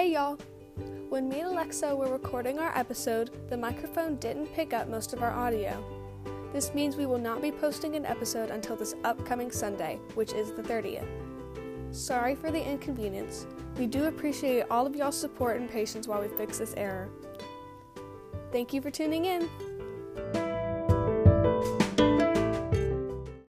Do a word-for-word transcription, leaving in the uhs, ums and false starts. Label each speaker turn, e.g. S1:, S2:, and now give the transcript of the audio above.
S1: Hey y'all! When me and Alexa were recording our episode, the microphone didn't pick up most of our audio. This means we will not be posting an episode until this upcoming Sunday, which is the thirtieth. Sorry for the inconvenience. We do appreciate all of y'all's support and patience while we fix this error. Thank you for tuning in.